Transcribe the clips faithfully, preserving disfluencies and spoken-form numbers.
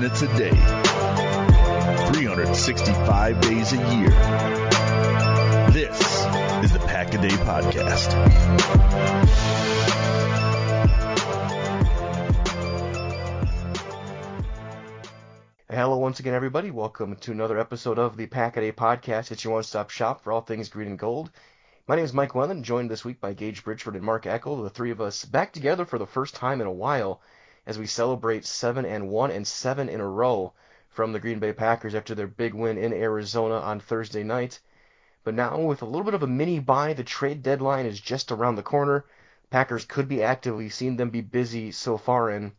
minutes a day, three hundred sixty-five days a year. This is the Pack a Day Podcast. Hello once again, everybody. Welcome to another episode of the Pack a Day Podcast. It's your one-stop shop for all things green and gold. My name is Mike Wellen, joined this week by Gage Bridgeford and Mark Eckel, the three of us back together for the first time in a while as we celebrate seven and one and seven in a row from the Green Bay Packers after their big win in Arizona on Thursday night. But now with a little bit of a mini bye, the trade deadline is just around the corner. Packers could be active. We've seen them be busy so far, and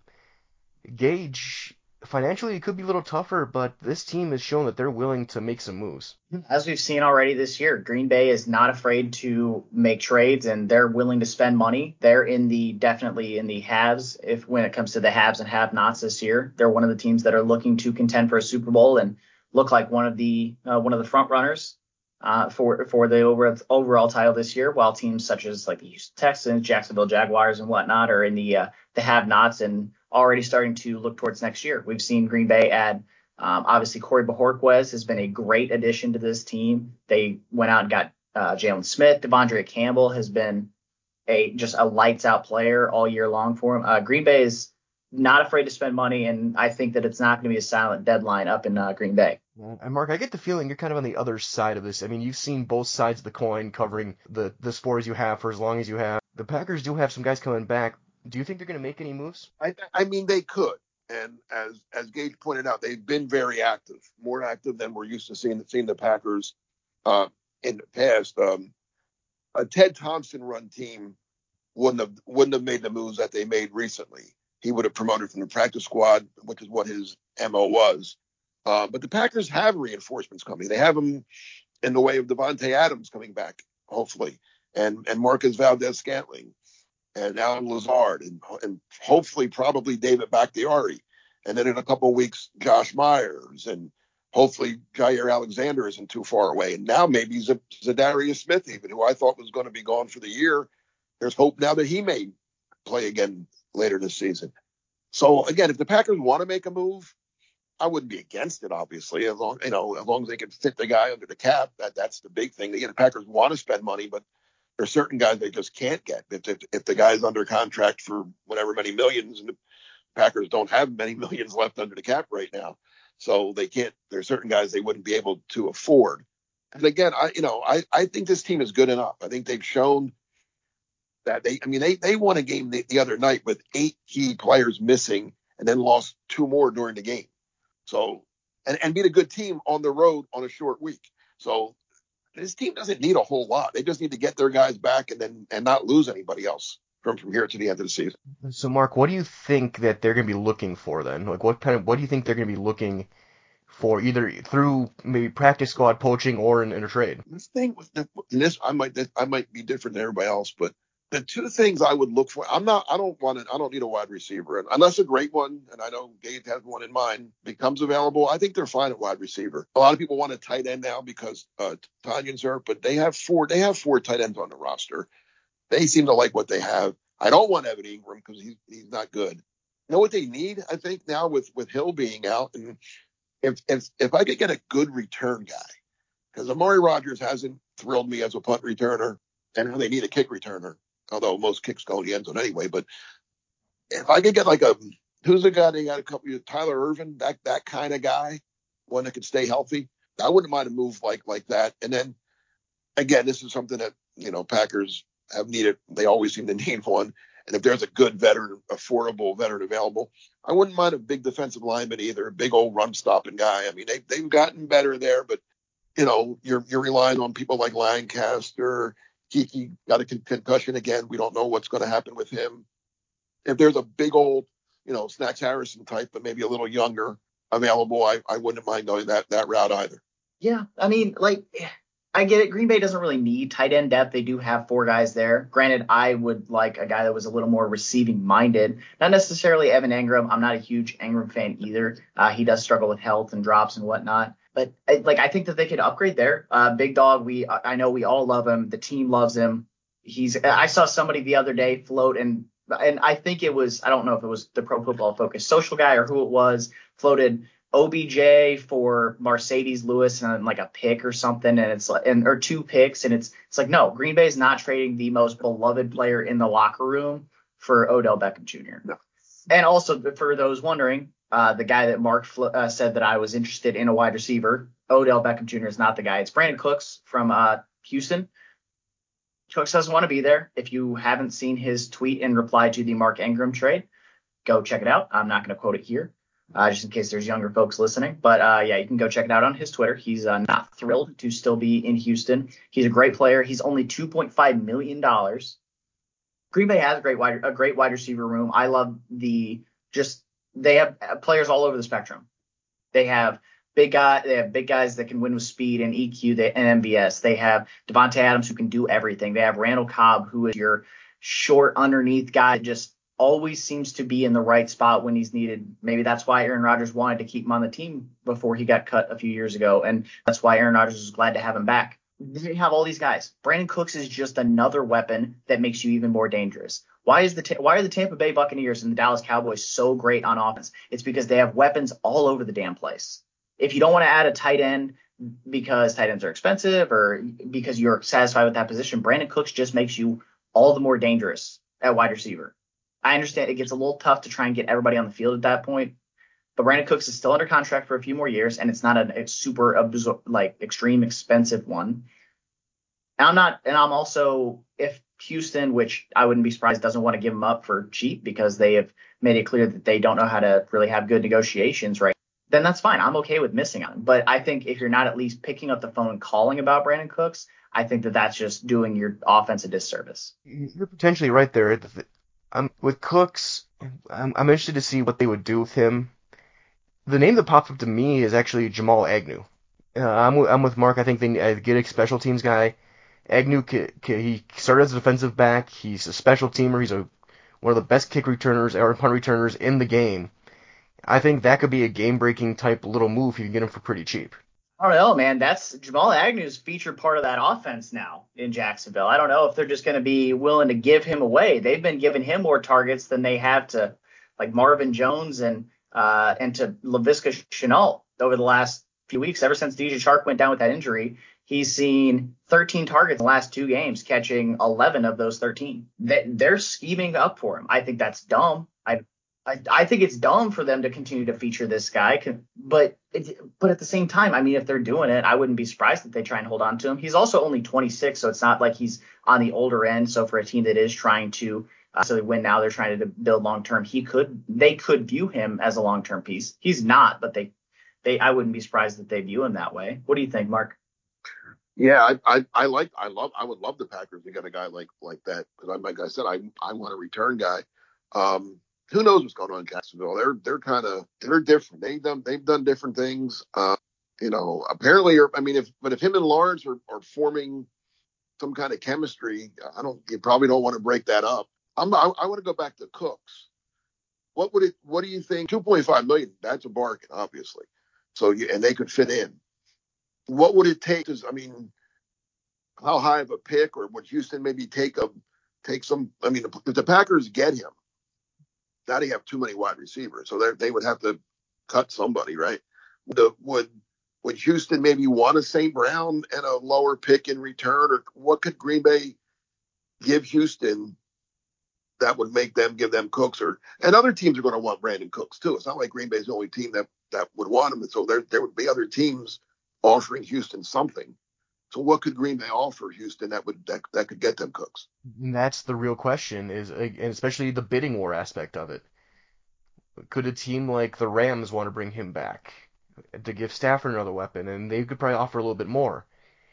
Gage, financially it could be a little tougher, but this team has shown that they're willing to make some moves. As we've seen already this year, Green Bay is not afraid to make trades, and they're willing to spend money. They're in the definitely in the haves if when it comes to the haves and have-nots this year. They're one of the teams that are looking to contend for a Super Bowl and look like one of the uh, one of the front runners uh, for for the over, overall title this year. While teams such as like the Houston Texans, Jacksonville Jaguars, and whatnot are in the uh, the have-nots and already starting to look towards next year. We've seen Green Bay add. Um, obviously, Corey Bojorquez has been a great addition to this team. They went out and got uh, Jalen Smith. Devondre Campbell has been a just a lights-out player all year long for him. Uh, Green Bay is not afraid to spend money, and I think that it's not going to be a silent deadline up in uh, Green Bay. And Mark, I get the feeling you're kind of on the other side of this. I mean, you've seen both sides of the coin covering the, the sport as you have for as long as you have. The Packers do have some guys coming back. Do you think they're going to make any moves? I, I mean, they could. And as as Gage pointed out, they've been very active, more active than we're used to seeing, seeing the Packers uh, in the past. Um, a Ted Thompson run team wouldn't have wouldn't have made the moves that they made recently. He would have promoted from the practice squad, which is what his M O was. Uh, but the Packers have reinforcements coming. They have them in the way of Devontae Adams coming back, hopefully, and and Marcus Valdes-Scantling. And Alan Lazard, and, and hopefully probably David Bakhtiari. And then in a couple of weeks, Josh Myers, and hopefully Jair Alexander isn't too far away. And now maybe Z- Zadarius Smith, even, who I thought was going to be gone for the year. There's hope now that he may play again later this season. So, again, if the Packers want to make a move, I wouldn't be against it, obviously, as long, you know, as long as they can fit the guy under the cap. That That's the big thing. Again, the Packers want to spend money, but there's certain guys they just can't get. If, if if the guy's under contract for whatever many millions, and the Packers don't have many millions left under the cap right now, so they can't. There's certain guys they wouldn't be able to afford. And again, I you know I I think this team is good enough. I think they've shown that they. I mean they they won a game the, the other night with eight key players missing, and then lost two more during the game. So and and beat a good team on the road on a short week. So. This team doesn't need a whole lot. They just need to get their guys back and then and not lose anybody else from, from here to the end of the season. So, Mark, what do you think that they're going to be looking for then? Like, what kind of what do you think they're going to be looking for, either through maybe practice squad poaching or in, in a trade? This thing with the, this, I might I might be different than everybody else, but the two things I would look for, I'm not, I don't want to, I don't need a wide receiver, unless a great one, and I know Gabe has one in mind, becomes available. I think they're fine at wide receiver. A lot of people want a tight end now because uh, Tanyan's hurt, but they have four, they have four tight ends on the roster. They seem to like what they have. I don't want Evan Ingram because he's he's not good. You know what they need? I think now with with Hill being out, and if if if I could get a good return guy, because Amari Rodgers hasn't thrilled me as a punt returner, and now they need a kick returner. Although most kicks go in the end zone anyway. But if I could get like a, who's the guy they got a couple of, Tyler Irvin, that that kind of guy, one that could stay healthy, I wouldn't mind a move like like that. And then, again, this is something that, you know, Packers have needed. They always seem to need one. And if there's a good veteran, affordable veteran available, I wouldn't mind a big defensive lineman either, a big old run-stopping guy. I mean, they, they've gotten better there, but, you know, you're you're relying on people like Lancaster. Kiki got a con- concussion again. We don't know what's going to happen with him. If there's a big old, you know, Snacks Harrison type, but maybe a little younger available, I, I wouldn't mind going that, that route either. Yeah, I mean, like, I get it. Green Bay doesn't really need tight end depth. They do have four guys there. Granted, I would like a guy that was a little more receiving minded. Not necessarily Evan Engram. I'm not a huge Engram fan either. Uh, he does struggle with health and drops and whatnot. But like, I think that they could upgrade there. Uh, Big Dog, we I know we all love him. The team loves him. He's. I saw somebody the other day float, and and I think it was, I don't know if it was the Pro Football Focus social guy or who it was, floated O B J for Mercedes Lewis and like a pick or something, and it's like, and or two picks, and it's it's like, no, Green Bay is not trading the most beloved player in the locker room for Odell Beckham Junior No. And also, for those wondering, uh, the guy that Mark fl- uh, said that I was interested in a wide receiver, Odell Beckham Junior is not the guy. It's Brandon Cooks from uh, Houston. Cooks doesn't want to be there. If you haven't seen his tweet in reply to the Mark Ingram trade, go check it out. I'm not going to quote it here, uh, just in case there's younger folks listening. But uh, yeah, you can go check it out on his Twitter. He's uh, not thrilled to still be in Houston. He's a great player. He's only two point five million dollars. Green Bay has a great wide a great wide receiver room. I love the just they have players all over the spectrum. They have big guy they have big guys that can win with speed and E Q and M V S. They have Devontae Adams who can do everything. They have Randall Cobb, who is your short underneath guy, just always seems to be in the right spot when he's needed. Maybe that's why Aaron Rodgers wanted to keep him on the team before he got cut a few years ago, and that's why Aaron Rodgers is glad to have him back. They have all these guys. Brandon Cooks is just another weapon that makes you even more dangerous. Why is the why are the Tampa Bay Buccaneers and the Dallas Cowboys so great on offense? It's because they have weapons all over the damn place. If you don't want to add a tight end because tight ends are expensive or because you're satisfied with that position, Brandon Cooks just makes you all the more dangerous at wide receiver. I understand it gets a little tough to try and get everybody on the field at that point, but Brandon Cooks is still under contract for a few more years, and it's not a, a super absor- like extreme expensive one. And I'm not, and I'm also, if Houston, which I wouldn't be surprised, doesn't want to give him up for cheap because they have made it clear that they don't know how to really have good negotiations, right? Then that's fine. I'm okay with missing on him. But I think if you're not at least picking up the phone and calling about Brandon Cooks, I think that that's just doing your offense a disservice. You're potentially right there. I'm, with Cooks, I'm, I'm interested to see what they would do with him. The name that popped up to me is actually Jamal Agnew. Uh, I'm, I'm with Mark. I think they uh, get a special teams guy. Agnew, he started as a defensive back. He's a special teamer. He's a one of the best kick returners or punt returners in the game. I think that could be a game-breaking type little move if you can get him for pretty cheap. I don't know, man. That's Jamal Agnew's featured part of that offense now in Jacksonville. I don't know if they're just going to be willing to give him away. They've been giving him more targets than they have to, like Marvin Jones and uh, and to Laviska Shenault over the last few weeks. Ever since D J Chark went down with that injury, he's seen thirteen targets in the last two games, catching eleven of those thirteen. They, they're scheming up for him. I think that's dumb. I I, I think it's dumb for them to continue to feature this guy, but it, but at the same time, I mean, if they're doing it, I wouldn't be surprised if they try and hold on to him. He's also only twenty-six, so it's not like he's on the older end. So for a team that is trying to uh, so they win now, they're trying to build long term. He could they could view him as a long term piece. He's not, but they they I wouldn't be surprised that they view him that way. What do you think, Mark? Yeah, I, I, I like, I love, I would love the Packers to get a guy like, like that. Cause I, like I said, I, I want a return guy. Um, who knows what's going on in Jacksonville? They're, they're kind of, they're different. They've done, they've done different things. Uh, you know, apparently, I mean, if, but if him and Lawrence are, are forming some kind of chemistry, I don't, you probably don't want to break that up. I'm, I, I want to go back to Cooks. What would it, what do you think? two point five million, that's a bargain, obviously. So, you, and they could fit in. What would it take? Is, I mean, how high of a pick, or would Houston maybe take a take some? I mean, if the Packers get him, now they have too many wide receivers, so they they would have to cut somebody, right? The, would would Houston maybe want a Saint Brown and a lower pick in return, or what could Green Bay give Houston that would make them give them Cooks? Or and other teams are going to want Brandon Cooks too. It's not like Green Bay's the only team that that would want him, and so there there would be other teams offering Houston something. So what could Green Bay offer Houston that would that, that could get them Cooks? And that's the real question, is and especially the bidding war aspect of it. Could a team like the Rams want to bring him back to give Stafford another weapon, and they could probably offer a little bit more?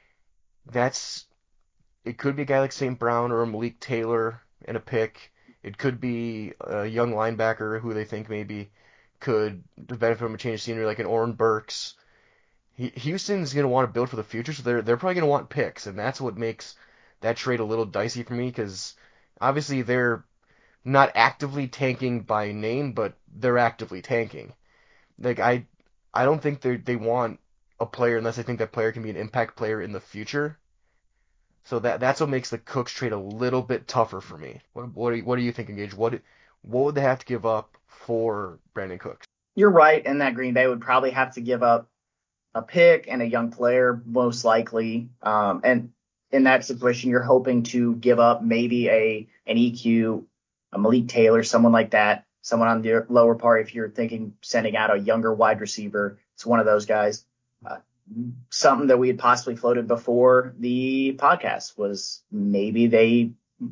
That's it. Could be a guy like Saint Brown or a Malik Taylor and a pick. It could be a young linebacker who they think maybe could benefit from a change of scenery, like an Oren Burks. Houston's going to want to build for the future, so they're they're probably going to want picks, and that's what makes that trade a little dicey for me, because obviously they're not actively tanking by name, but they're actively tanking. Like I I don't think they they want a player unless they think that player can be an impact player in the future. So that that's what makes the Cooks trade a little bit tougher for me. What what are you, what are you thinking, Gage? What what would they have to give up for Brandon Cooks? You're right in that Green Bay would probably have to give up a pick and a young player, most likely. Um, and in that situation, you're hoping to give up maybe a an E Q, a Malik Taylor, someone like that, someone on the lower part. If you're thinking sending out a younger wide receiver, it's one of those guys. Uh, something that we had possibly floated before the podcast was maybe they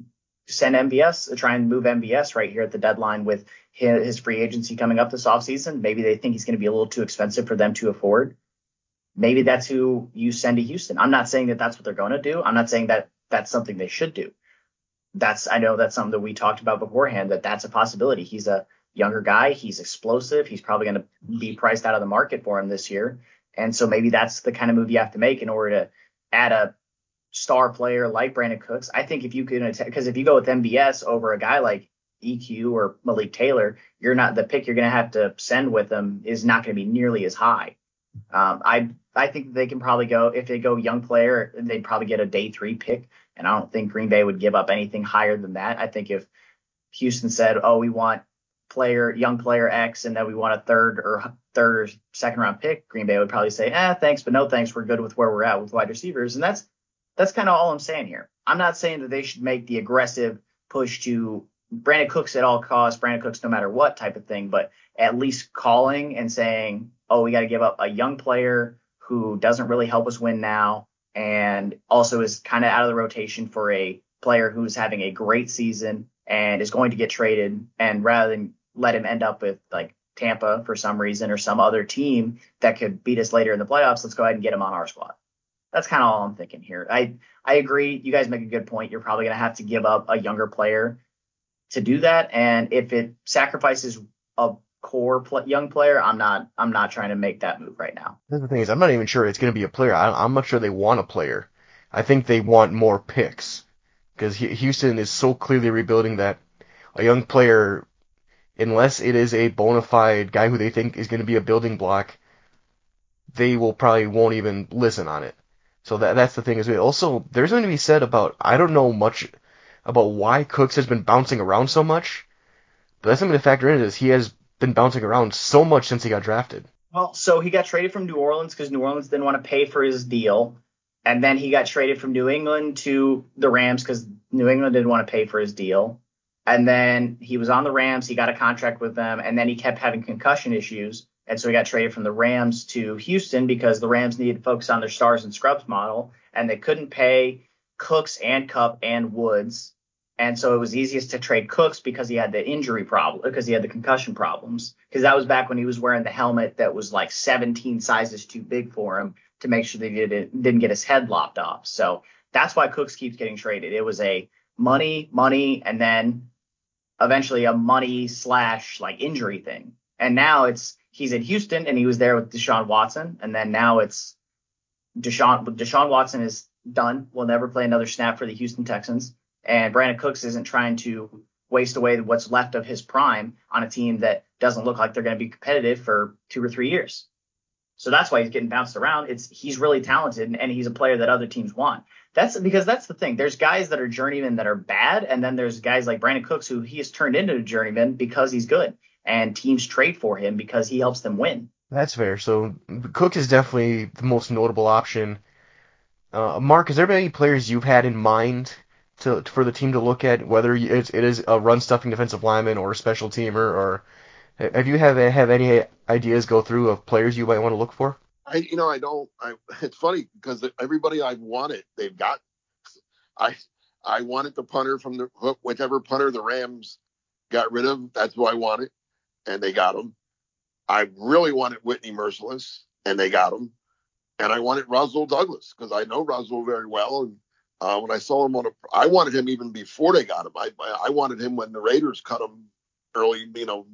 send M V S, try and move M V S right here at the deadline with his free agency coming up this offseason. Maybe they think he's going to be a little too expensive for them to afford. Maybe that's who you send to Houston. I'm not saying that that's what they're going to do. I'm not saying that that's something they should do. That's, I know that's something that we talked about beforehand, that that's a possibility. He's a younger guy. He's explosive. He's probably going to be priced out of the market for him this year. And so maybe that's the kind of move you have to make in order to add a star player like Brandon Cooks. I think if you can, because if you go with M V S over a guy like E Q or Malik Taylor, you're not, the pick you're going to have to send with them is not going to be nearly as high. Um, I I think they can probably go, if they go young player, they'd probably get a day three pick. And I don't think Green Bay would give up anything higher than that. I think if Houston said, oh, we want player, young player X, and then we want a third or third or second round pick, Green Bay would probably say, eh, thanks, but no thanks. We're good with where we're at with wide receivers. And that's, that's kind of all I'm saying here. I'm not saying that they should make the aggressive push to Brandon Cooks at all costs, Brandon Cooks no matter what type of thing, but at least calling and saying, oh, we got to give up a young player who doesn't really help us win now and also is kind of out of the rotation for a player who's having a great season and is going to get traded. And rather than let him end up with like Tampa for some reason or some other team that could beat us later in the playoffs, let's go ahead and get him on our squad. That's kind of all I'm thinking here. I, I agree. You guys make a good point. You're probably going to have to give up a younger player to do that. And if it sacrifices a core pl- young player, I'm not I'm not trying to make that move right now. The thing is, I'm not even sure it's going to be a player. I, I'm not sure they want a player. I think they want more picks because Houston is so clearly rebuilding that a young player, unless it is a bona fide guy who they think is going to be a building block, they will probably won't even listen on it. So that that's the thing is also there's going to be said about I don't know much about why Cooks has been bouncing around so much, but that's something to factor in is he has been bouncing around so much since he got drafted. Well, so he got traded from New Orleans because New Orleans didn't want to pay for his deal. And then he got traded from New England to the Rams because New England didn't want to pay for his deal. And then he was on the Rams. He got a contract with them. And then he kept having concussion issues. And so he got traded from the Rams to Houston because the Rams needed to focus on their stars and scrubs model. And they couldn't pay Cooks and Kupp and Woods. And so it was easiest to trade Cooks because he had the injury problem, because he had the concussion problems, because that was back when he was wearing the helmet that was like seventeen sizes too big for him to make sure that he didn't, didn't get his head lopped off. So that's why Cooks keeps getting traded. It was a money, money, and then eventually a money slash like injury thing. And now it's he's in Houston and he was there with Deshaun Watson. And then now it's Deshaun, Deshaun Watson is done. Will never play another snap for the Houston Texans. And Brandon Cooks isn't trying to waste away what's left of his prime on a team that doesn't look like they're going to be competitive for two or three years. So that's why he's getting bounced around. It's he's really talented and he's a player that other teams want. That's because that's the thing. There's guys that are journeymen that are bad, and then there's guys like Brandon Cooks who he has turned into a journeyman because he's good, and teams trade for him because he helps them win. That's fair. So Cook is definitely the most notable option. Uh, Mark, has there been any players you've had in mind to for the team to look at, whether it's, it is a run-stuffing defensive lineman or a special teamer, or have you have have any ideas go through of players you might want to look for? I, you know, I don't. I, it's funny because everybody I've wanted, they've got. I, I wanted the punter from the whichever punter the Rams got rid of. That's who I wanted, and they got him. I really wanted Whitney Merciless, and they got him. And I wanted Rasul Douglas because I know Rasul very well. And uh, when I saw him on a, I wanted him even before they got him. I, I wanted him when the Raiders cut him early, you know,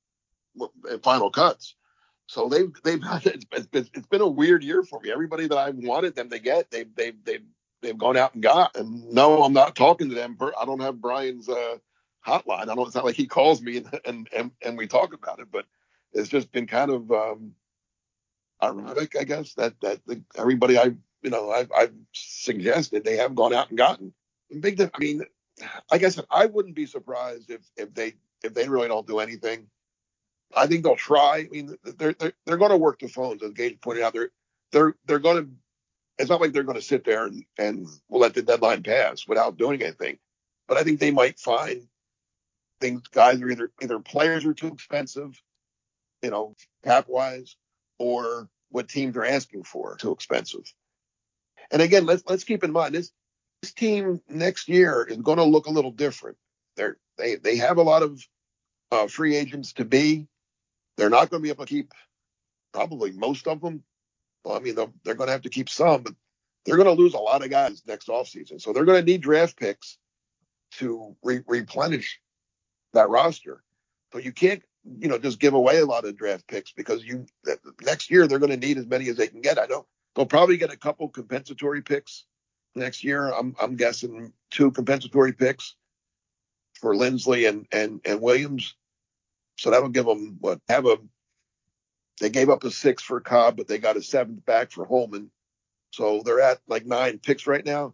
in final cuts. So they've they've it's been, it's been a weird year for me. Everybody that I wanted them to get, they've they've they've they've gone out and got. And no, I'm not talking to them. I don't have Brian's uh, hotline. I don't. It's not like he calls me and and and, and we talk about it. But it's just been kind of um, ironic, I guess, that that the, everybody I you know, I've, I've suggested they have gone out and gotten big. I mean, like I said, I wouldn't be surprised if if they if they really don't do anything. I think they'll try. I mean, they're they're, they're going to work the phones, as Gage pointed out. They're they're they're going to. It's not like they're going to sit there and and we'll let the deadline pass without doing anything. But I think they might find things. Guys are either either players are too expensive, you know, cap wise, or what teams are asking for too expensive. And again, let's let's keep in mind this this team next year is going to look a little different. They're they they have a lot of uh, free agents to be. They're not going to be able to keep probably most of them. Well, I mean, they're going to have to keep some, but they're going to lose a lot of guys next offseason. So they're going to need draft picks to re- replenish that roster. So you can't, you know, just give away a lot of draft picks because you next year they're going to need as many as they can get. I know they'll probably get a couple compensatory picks next year. I'm I'm guessing two compensatory picks for Lindsley and and and Williams. So that'll give them what have a. They gave up a six for Cobb, but they got a seventh back for Holman. So they're at like nine picks right now.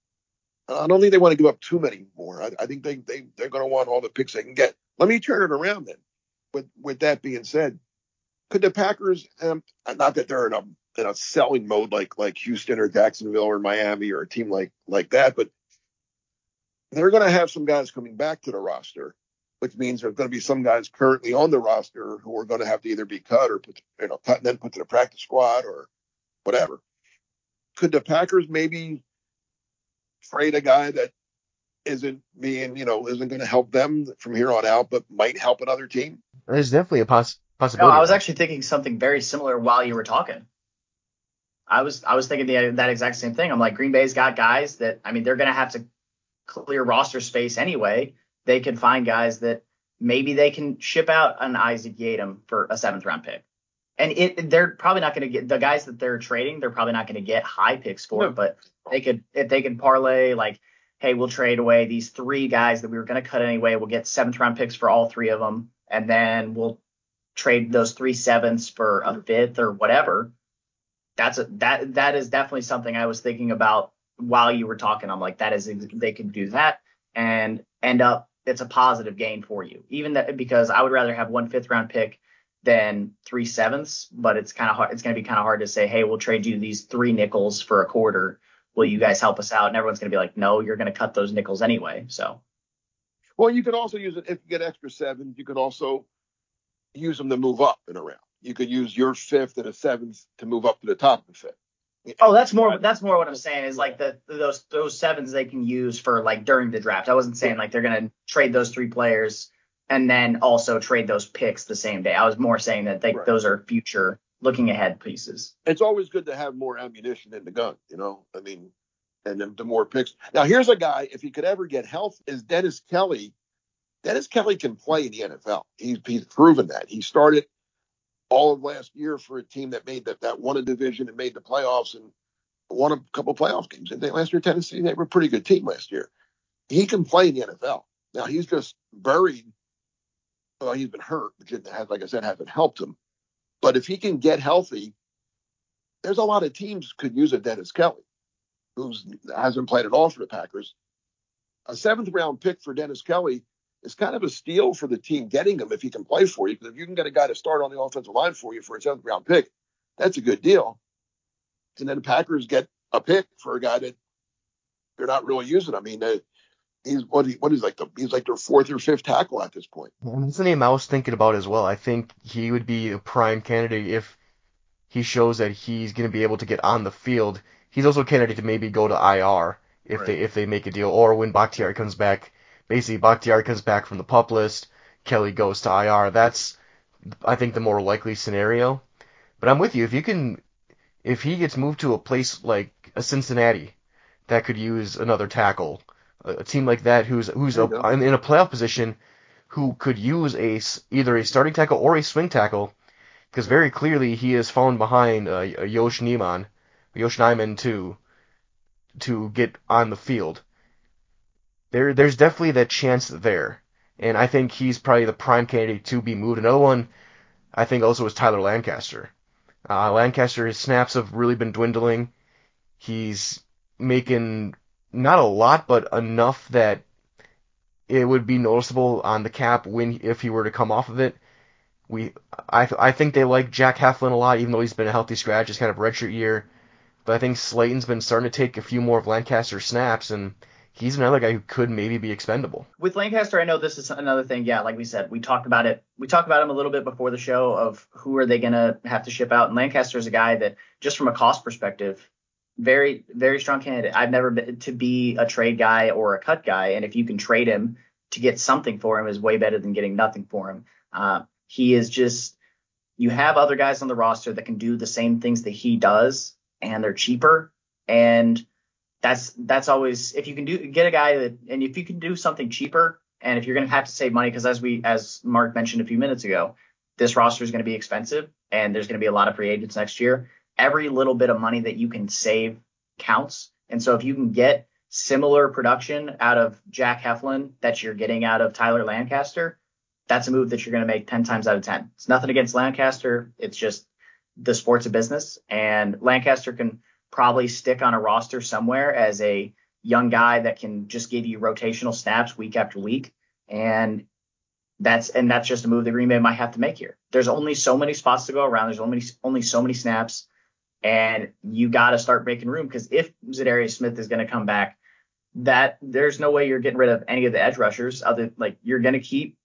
I don't think they want to give up too many more. I, I think they, they, they're going to want all the picks they can get. Let me turn it around then. With with that being said, could the Packers, um, not that they're in a in a selling mode like like Houston or Jacksonville or Miami or a team like like that, but they're going to have some guys coming back to the roster, which means there's going to be some guys currently on the roster who are going to have to either be cut or put, you know, cut and then put to the practice squad or whatever. Could the Packers maybe trade a guy that isn't being, you know, isn't going to help them from here on out, but might help another team? There's definitely a poss- No, possibility. I was actually thinking something very similar while you were talking. I was I was thinking the, that exact same thing. I'm like, Green Bay's got guys that, I mean, they're going to have to clear roster space anyway. They can find guys that maybe they can ship out an Isaac Yiadom for a seventh round pick. And it, they're probably not going to get the guys that they're trading. They're probably not going to get high picks for, no. But they could, if they could parlay like, hey, we'll trade away these three guys that we were going to cut anyway. We'll get seventh round picks for all three of them. And then we'll trade those three sevenths for a fifth or whatever. That's a, that, that is definitely something I was thinking about while you were talking. I'm like, that is, they could do that and end up, it's a positive gain for you. Even that, because I would rather have one fifth round pick than three sevenths, but it's kind of hard. It's going to be kind of hard to say, hey, we'll trade you these three nickels for a quarter. Will you guys help us out? And everyone's going to be like, no, you're going to cut those nickels anyway. So, well, you could also use it if you get extra sevens. You could also use them to move up in a round. You could use your fifth and a seventh to move up to the top of the fifth. Oh, that's more. That's more what I'm saying is like the those those sevens they can use for like during the draft. I wasn't saying like they're going to trade those three players and then also trade those picks the same day. I was more saying that they, right. Those are future looking ahead pieces. It's always good to have more ammunition in the gun, you know, I mean, and then the more picks. Now, here's a guy, if he could ever get health, is Dennis Kelly. Dennis Kelly can play in the N F L. He's, he's proven that. He started all of last year for a team that made that, that won a division and made the playoffs and won a couple of playoff games. And they, last year, Tennessee, they were a pretty good team last year. He can play in the N F L. Now, he's just buried. Well, he's been hurt, which has, like I said, hasn't helped him. But if he can get healthy, there's a lot of teams could use a Dennis Kelly, who hasn't played at all for the Packers. A seventh round pick for Dennis Kelly is kind of a steal for the team getting him if he can play for you. Because if you can get a guy to start on the offensive line for you for a seventh round pick, that's a good deal. And then the Packers get a pick for a guy that they're not really using. I mean, they, He's what, he, what is like the he's like their fourth or fifth tackle at this point. That's the name I was thinking about as well. I think he would be a prime candidate if he shows that he's going to be able to get on the field. He's also a candidate to maybe go to I R if right. they if they make a deal, or when Bakhtiari comes back. Basically, Bakhtiari comes back from the PUP list, Kelly goes to I R. That's I think the more likely scenario. But I'm with you. If you can, if he gets moved to a place like a Cincinnati that could use another tackle. A team like that who's who's a, in a playoff position who could use a either a starting tackle or a swing tackle, because very clearly he has fallen behind uh, Yosh Nijman, Yosh Nijman to to get on the field. There there's definitely that chance there, and I think he's probably the prime candidate to be moved. Another one I think also is Tyler Lancaster. Uh, Lancaster, his snaps have really been dwindling. He's making not a lot, but enough that it would be noticeable on the cap when if he were to come off of it. We, I, I think they like Jack Heflin a lot, even though he's been a healthy scratch. It's kind of a redshirt year, but I think Slayton's been starting to take a few more of Lancaster's snaps, and he's another guy who could maybe be expendable. With Lancaster, I know this is another thing. Yeah, like we said, we talked about it. We talked about him a little bit before the show of who are they going to have to ship out. And Lancaster is a guy that, just from a cost perspective, very, very strong candidate. I've never been to be a trade guy or a cut guy. And if you can trade him to get something for him is way better than getting nothing for him. Uh, he is just, you have other guys on the roster that can do the same things that he does, and they're cheaper. And that's that's always, if you can do get a guy that, and if you can do something cheaper, and if you're going to have to save money, because as we as Mark mentioned a few minutes ago, this roster is going to be expensive, and there's going to be a lot of free agents next year. Every little bit of money that you can save counts. And so if you can get similar production out of Jack Heflin that you're getting out of Tyler Lancaster, that's a move that you're going to make ten times out of ten. It's nothing against Lancaster. It's just the sport's a business, and Lancaster can probably stick on a roster somewhere as a young guy that can just give you rotational snaps week after week. And that's, and that's just a move that Green Bay might have to make here. There's only so many spots to go around. There's only, only so many snaps, and you got to start making room, because if Za'Darius Smith is going to come back, that there's no way you're getting rid of any of the edge rushers. Other, like, you're going to keep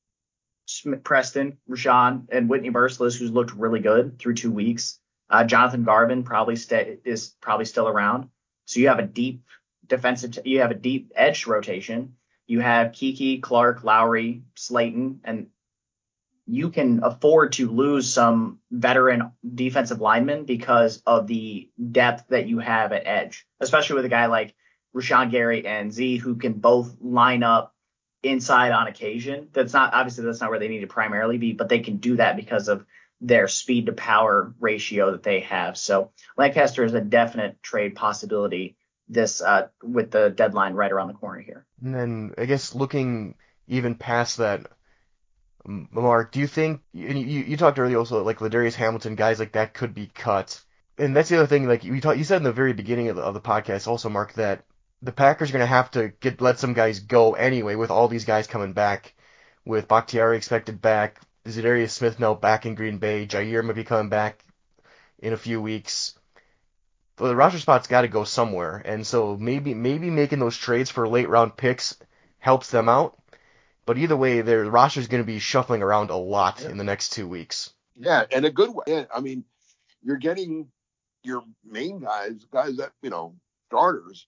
Smith, Preston, Rashawn, and Whitney Mercilus, who's looked really good through two weeks. Uh, Jonathan Garvin probably stay, is probably still around. So you have a deep defensive, you have a deep edge rotation. You have Kiki, Clark, Lowry, Slayton, and you can afford to lose some veteran defensive linemen because of the depth that you have at edge, especially with a guy like Rashawn Gary and Z, who can both line up inside on occasion. That's not, obviously that's not where they need to primarily be, but they can do that because of their speed to power ratio that they have. So Lancaster is a definite trade possibility this uh, with the deadline right around the corner here. And then I guess looking even past that, Mark, do you think, and you, you talked earlier also, like Ladarius Hamilton, guys like that could be cut. And that's the other thing, like you, talk, you said in the very beginning of the, of the podcast also, Mark, that the Packers are going to have to get let some guys go anyway with all these guys coming back, with Bakhtiari expected back, Za'Darius Smith now back in Green Bay, Jair might be coming back in a few weeks. But the roster spot's got to go somewhere, and so maybe maybe making those trades for late round picks helps them out. But either way, their roster is going to be shuffling around a lot yeah. in the next two weeks. Yeah, and a good way. I mean, you're getting your main guys, guys that, you know, starters,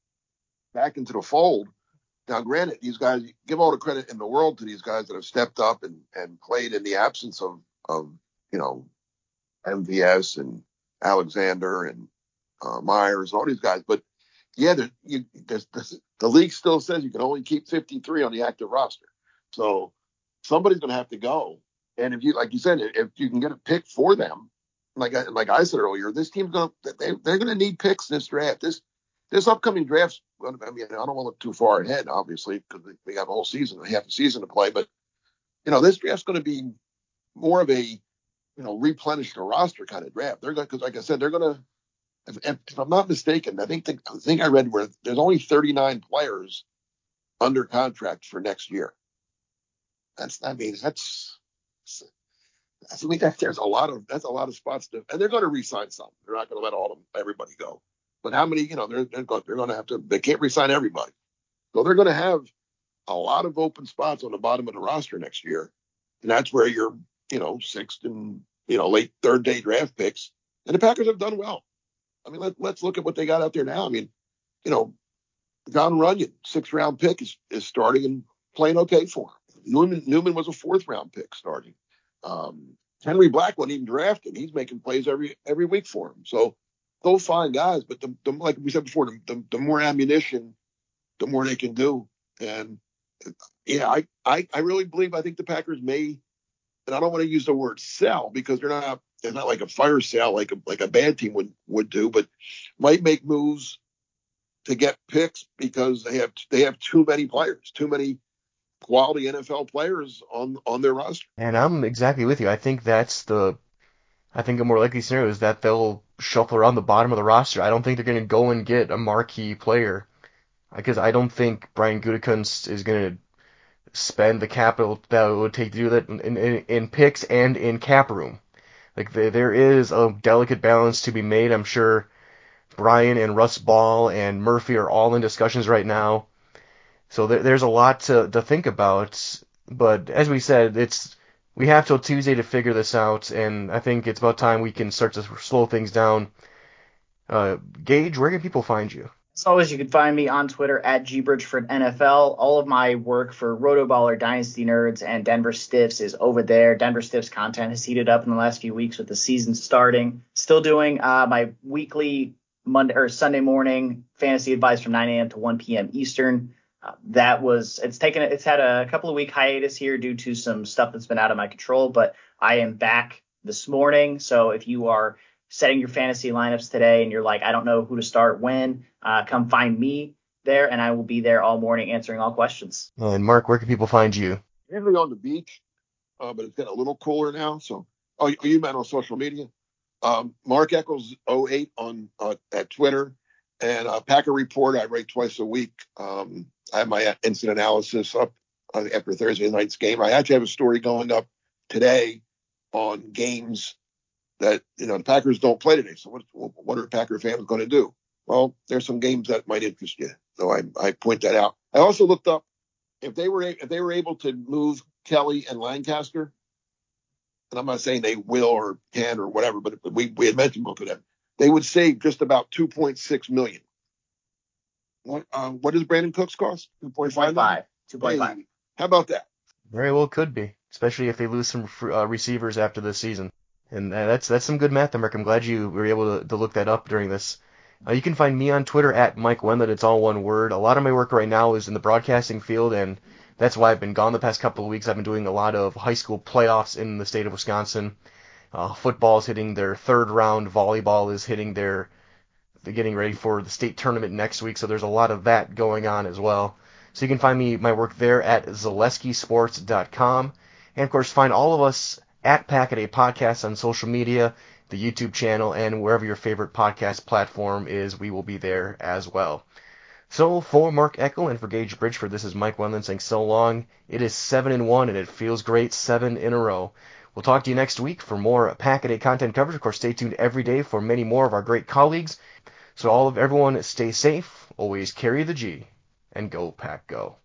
back into the fold. Now, granted, these guys, give all the credit in the world to these guys that have stepped up and, and played in the absence of, of, you know, M V S and Alexander and uh, Myers and all these guys. But, yeah, there, you, there's, there's, the league still says you can only keep fifty-three on the active roster. So somebody's going to have to go. And if you, like you said, if you can get a pick for them, like I, like I said earlier, this team's going to, they, they're going to need picks in this draft. This, This upcoming draft's, I mean, I don't want to look too far ahead, obviously, because we have a whole season, half a season to play. But, you know, this draft's going to be more of a, you know, replenish the roster kind of draft. They're going, because like I said, they're going to, if, if I'm not mistaken, I think the I think I read where there's only thirty-nine players under contract for next year. That's, I mean, that's, I mean, that, there's a lot of, that's a lot of spots to, and they're going to re-sign some. They're not going to let all of them, everybody go. But how many, you know, they're, they're going, they're going to have to, they can't re-sign everybody. So they're going to have a lot of open spots on the bottom of the roster next year. And that's where your, you know, sixth and, you know, late third day draft picks. And the Packers have done well. I mean, let, let's look at what they got out there now. I mean, you know, John Runyon, sixth round pick is, is starting and playing okay for him. Newman, Newman was a fourth round pick starting. Um, Henry Black wasn't even drafted. He's making plays every, every week for him. So, those fine guys, but the, the like we said before, the, the, the more ammunition, the more they can do. And yeah, I, I, I really believe, I think the Packers may, and I don't want to use the word sell because they're not, they're not like a fire sale like a, like a bad team would, would do, but might make moves to get picks because they have, they have too many players, too many quality N F L players on, on their roster. And I'm exactly with you. I think that's the, I think a more likely scenario is that they'll shuffle around the bottom of the roster. I don't think they're going to go and get a marquee player because I don't think Brian Gutekunst is going to spend the capital that it would take to do that in, in, in picks and in cap room. Like the, there is a delicate balance to be made. I'm sure Brian and Russ Ball and Murphy are all in discussions right now. So there, there's a lot to, to think about. But as we said, it's we have till Tuesday to figure this out, and I think it's about time we can start to slow things down. Uh, Gage, where can people find you? As always, you can find me on Twitter at G Bridgeford N F L. All of my work for Rotoballer, Dynasty Nerds, and Denver Stiffs is over there. Denver Stiffs content has heated up in the last few weeks with the season starting. Still doing uh, my weekly Monday or Sunday morning fantasy advice from nine a.m. to one p.m. Eastern. Uh, that was it's taken it's had a couple of week hiatus here due to some stuff that's been out of my control, but I am back this morning. So if you are setting your fantasy lineups today and you're like, I don't know who to start when, uh, come find me there, and I will be there all morning answering all questions. And Mark, where can people find you? Usually on the beach, uh, but it's getting a little cooler now. So, oh, you, you meant on social media? Um, Mark Eccles oh eight on uh, at Twitter, and uh, Packer Report. I write twice a week. Um, I have my instant analysis up uh, after Thursday night's game. I actually have a story going up today on games that, you know, the Packers don't play today. So what, what are Packer fans going to do? Well, there's some games that might interest you. So I, I point that out. I also looked up if they were if they were able to move Kelly and Lancaster, and I'm not saying they will or can or whatever, but we, we had mentioned both of them, they would save just about two point six million dollars. What, uh, what does Brandon Cooks cost? two point five two point five Hey, how about that? Very well could be, especially if they lose some uh, receivers after this season. And uh, that's that's some good math, Mark. I'm glad you were able to, to look that up during this. Uh, you can find me on Twitter at Mike Wendland. It's all one word. A lot of my work right now is in the broadcasting field, and that's why I've been gone the past couple of weeks. I've been doing a lot of high school playoffs in the state of Wisconsin. Uh, football is hitting their third round. Volleyball is hitting their they're getting ready for the state tournament next week, so there's a lot of that going on as well. So you can find me my work there at Zaleski Sports dot com. And of course, find all of us at Packaday Podcast on social media, the YouTube channel, and wherever your favorite podcast platform is, we will be there as well. So for Mark Eckel and for Gage Bridgeford, this is Mike Wendland saying so long. It is seven and one, and it feels great, seven in a row. We'll talk to you next week for more Packaday content coverage. Of course, stay tuned every day for many more of our great colleagues. So all of everyone, stay safe, always carry the G, and go Pack Go.